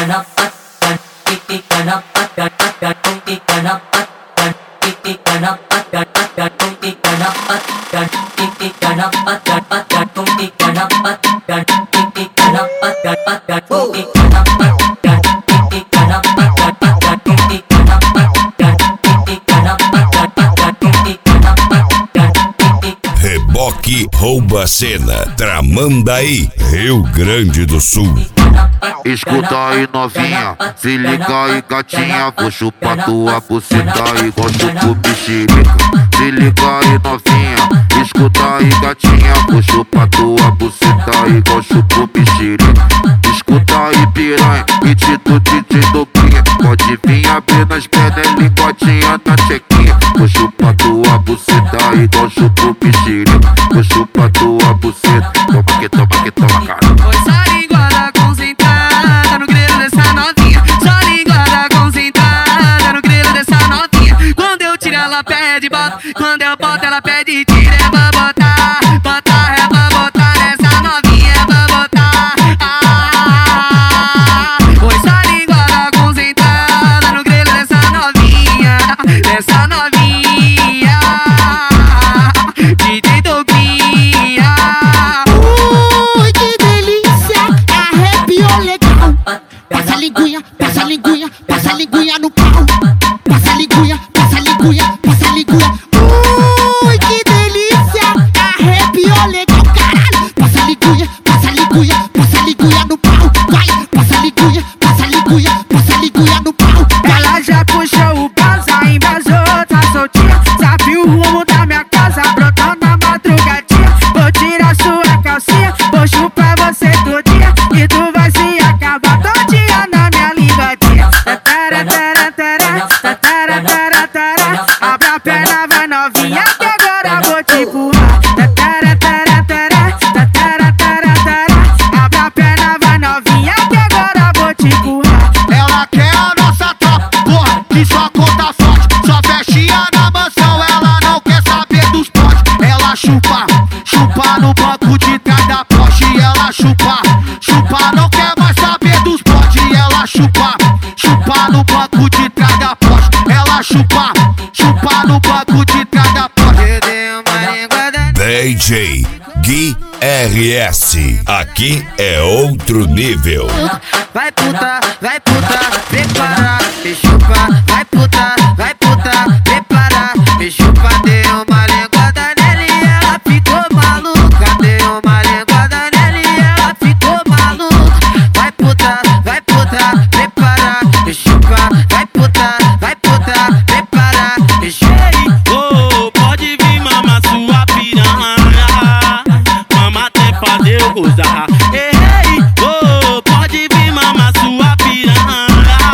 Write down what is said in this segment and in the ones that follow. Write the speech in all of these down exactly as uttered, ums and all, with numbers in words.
Reboque rouba a cena, Tramandaí, Rio Grande do Sul. Escuta aí novinha, se liga aí gatinha, vou chupar tua buceta igual chupo mexerica. Se liga aí novinha, escuta aí gatinha, vou chupar tua buceta igual chupo mexerica. Escuta aí piranha, pedido de dobrinha, pode vir abrir nas pernas, linguadinha na chequinha. Vou chupar tua buceta igual chupo mexerica. Vou chupar tua buceta, toma que toma que toma, cara. Oi, só linguada concentrada no grelo dessa novinha. Só linguada concentrada no grelo dessa novinha. Quando eu tiro ela pede bota, quando eu boto ela pede tira. É pra botar, botar, é pra botar nessa novinha, é pra botar. Ah, oi, só linguada concentrada no grelo dessa novinha, dessa novinha. D J Doguinha. Ui, que delícia, arrepiou legal. Passa a linguinha, passa a linguinha, passa a linguinha no pau. Passa a linguinha, passa a linguinha, passa a linguinha. Ui, que delícia, arrepiou legal, caralho. Passa a linguinha, passa a linguinha, passa a linguinha no pau. Vai, passa a linguinha, passa a linguinha, passa a linguinha no pau. Ela já puxou o baza, embasou, tá soltinha. Sabe o rumo da minha casa, brotou na madrugadinha. Vou tirar sua calcinha, vou chupar você todinha. E tu vai se acabar todinha na minha linguadinha. Tatara, tara, tara, tatara, tara, tara. Abre a perna, vai novinha, que agora vou te empurrar. Tatara, tara, tara, tatara, tara, tara. Abre a perna, vai novinha, que agora vou te empurrar. Ela quer a nossa tropa, porra, que só conta forte. Só festinha na mansão, ela não quer saber dos potes. Ela chupa, chupa no banco de trás da Porsche. Ela chupa, chupa, não quer mais saber dos potes. Ela chupa, chupa no banco de trás da Porsche. Ela chupa, chupa no banco de trás da Porsche. Eu dei uma linguada. D J Gui R S, aqui é outro nível. Vai puta, vai puta, prepara, me chupa. Vai puta, vai puta, prepara, me chupa. Dei uma linguada nela e ela ficou maluca. Dei uma linguada nela e ela ficou maluca. Vai puta, vai puta, prepara, me chupa. Vai puta, vai puta, prepara, me chupa. Oh, pode vir mamar sua piranha, mama até fazer eu gozar. Ei, oh, pode vir mamar sua piranha,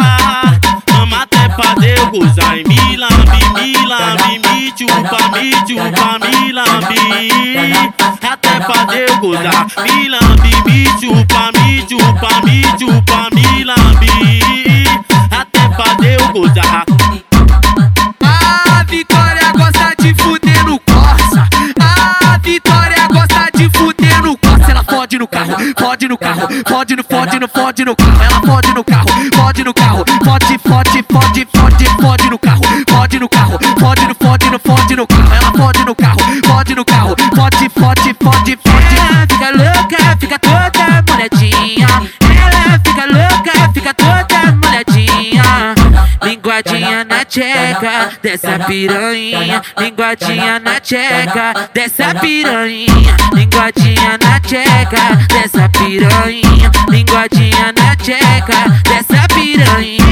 mama até fazer eu gozar. E me lambe, me lambe, me chupa, me chupa, me lambe, até fazer eu gozar. Me lambe, me chupa, me chupa, me chupa, me lambe, até fazer eu gozar. A Vitória gosta de fuder no Corsa. A Vitória gosta de fuder no Corsa. Ela fode no carro, fode no carro, fode no, fode no, fode no carro. Ela fode no carro, fode no carro, fode, fode, fode, fode, fode no carro, fode no carro, fode no, fode no, fode no carro. Ela fode no carro, fode no carro, fode, fode, fode, fode. Ela fica louca, fica toda molhadinha. Ela fica louca, fica toda molhadinha. Linguadinha na tcheca dessa piranha, linguadinha na tcheca dessa piranha, linguadinha na tcheca dessa piranha, linguadinha na tcheca dessa piranha.